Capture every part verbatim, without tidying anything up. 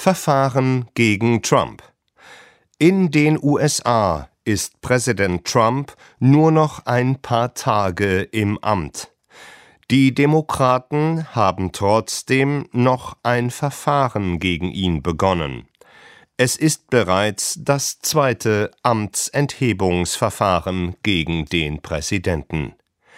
Verfahren gegen Trump. In den U S A ist Präsident Trump nur noch ein paar Tage im Amt. Die Demokraten haben trotzdem noch ein Verfahren gegen ihn begonnen. Es ist bereits das zweite Amtsenthebungsverfahren gegen den Präsidenten.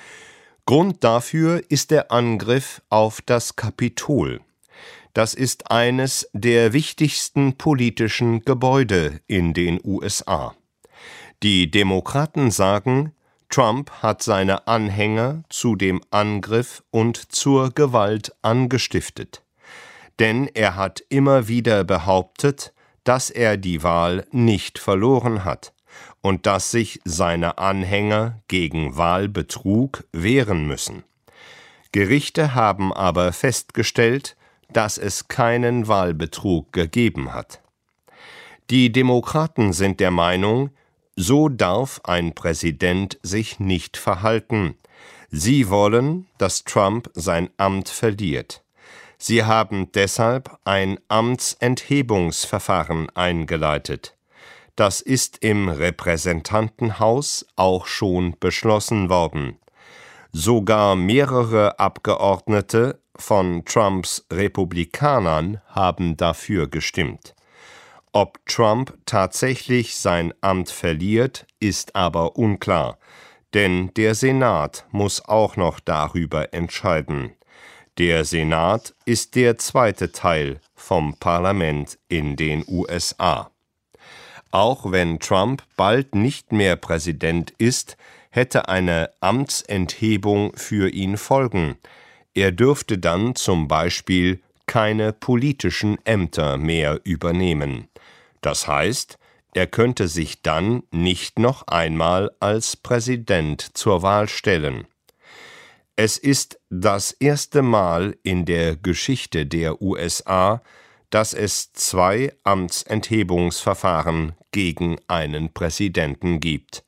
Grund dafür ist der Angriff auf das Kapitol. Das ist eines der wichtigsten politischen Gebäude in den U S A. Die Demokraten sagen, Trump hat seine Anhänger zu dem Angriff und zur Gewalt angestiftet. Denn er hat immer wieder behauptet, dass er die Wahl nicht verloren hat und dass sich seine Anhänger gegen Wahlbetrug wehren müssen. Gerichte haben aber festgestellt, dass es keinen Wahlbetrug gegeben hat. Die Demokraten sind der Meinung, so darf ein Präsident sich nicht verhalten. Sie wollen, dass Trump sein Amt verliert. Sie haben deshalb ein Amtsenthebungsverfahren eingeleitet. Das ist im Repräsentantenhaus auch schon beschlossen worden. Sogar mehrere Abgeordnete von Trumps Republikanern haben dafür gestimmt. Ob Trump tatsächlich sein Amt verliert, ist aber unklar, denn der Senat muss auch noch darüber entscheiden. Der Senat ist der zweite Teil vom Parlament in den U S A. Auch wenn Trump bald nicht mehr Präsident ist, hätte eine Amtsenthebung für ihn Folgen. Er dürfte dann zum Beispiel keine politischen Ämter mehr übernehmen. Das heißt, er könnte sich dann nicht noch einmal als Präsident zur Wahl stellen. Es ist das erste Mal in der Geschichte der U S A, dass es zwei Amtsenthebungsverfahren gegen einen Präsidenten gibt.